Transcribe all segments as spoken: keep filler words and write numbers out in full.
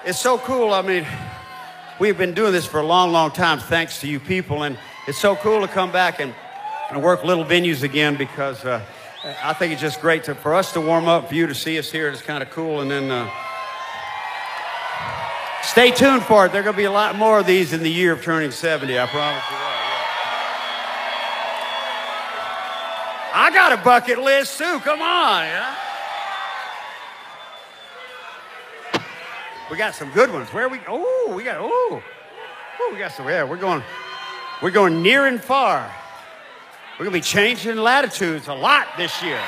it's so cool. I mean, we've been doing this for a long, long time thanks to you people, and it's so cool to come back and, and work little venues again because uh, I think it's just great to, for us to warm up, for you to see us here. It's kind of cool, and then uh, stay tuned for it. There are going to be a lot more of these in the year of turning seventy, I promise you that. Yeah. I got a bucket list, too. Come on, yeah? We got some good ones. Where are we? Oh, we got, oh. Oh, we got some, yeah, we're going, we're going near and far. We're going to be changing latitudes a lot this year.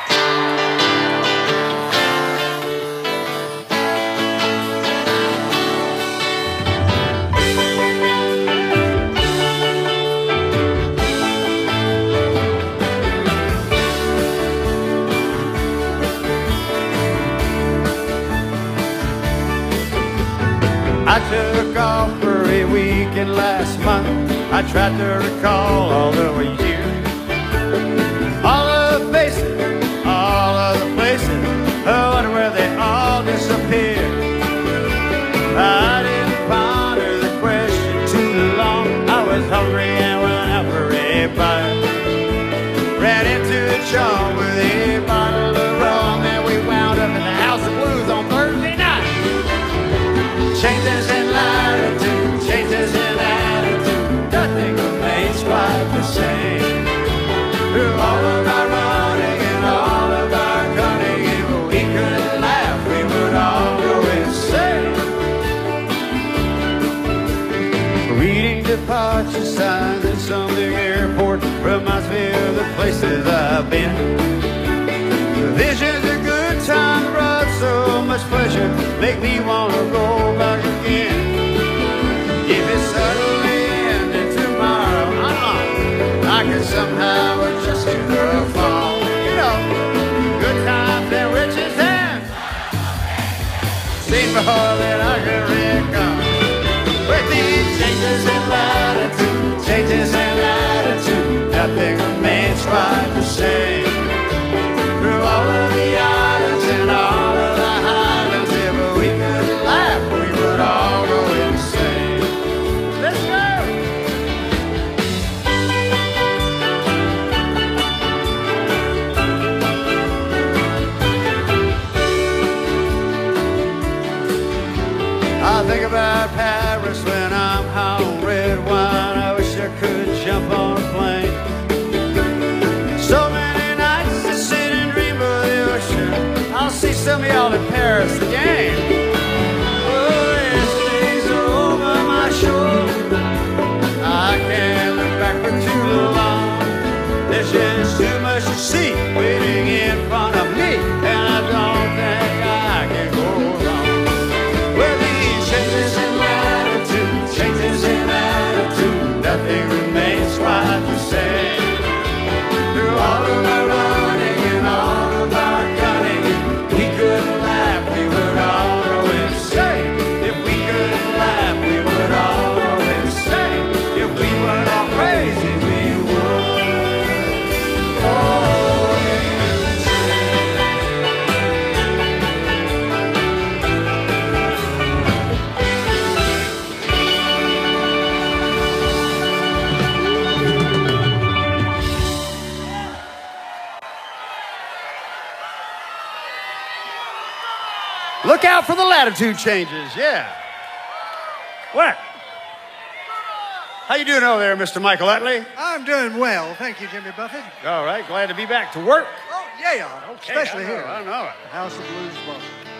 I took off for a weekend last month. I tried to recall all the years, all of the faces, all of the places. I wonder where they all disappeared. I didn't ponder the question too long. I was hungry and went out for a bite. Ran into a chum with a bottle of rum, and we wound up in the House of Blues on Thursday night. Changes in latitude, changes in attitude, nothing remains quite the same. Through all of our running and all of our cunning, if we could laugh, we would all go insane. Reading departure signs at some big airport reminds me of the places I've been. The visions of good times brought so much pleasure, make me want to go back again. If it suddenly ended tomorrow, uh-uh, I could somehow adjust to the fall. You know, good times and riches and seen more than I can recall. With these changes in latitude, changes in attitude, nothing remains quite the same. Through all of the islands and all of the highlands, if we could laugh, we would all go insane. Let's go! I think about Paris when I'm home, red wine, I wish I could jump on a plane. So many nights to sit and dream of the ocean. I'll see some of y'all in Paris again. Oh, yesterday's over my shoulder. I can't look back for too long. There's just too much to see waiting in front of me, and I don't think I can go wrong. Well, these changes in latitude, changes in attitude, nothing remains quite the same. Through all of our running and all of our cunning, if we could laugh, we would all go insane. If we could laugh, we would all go insane. If we weren't all crazy, we would go insane. Look out for the latitude changes, yeah. What? How you doing over there, Mister Michael Utley? I'm doing well, thank you, Jimmy Buffett. All right, glad to be back to work. Oh, yeah, Okay, especially I know, here. I know. The House of Blues Bluff.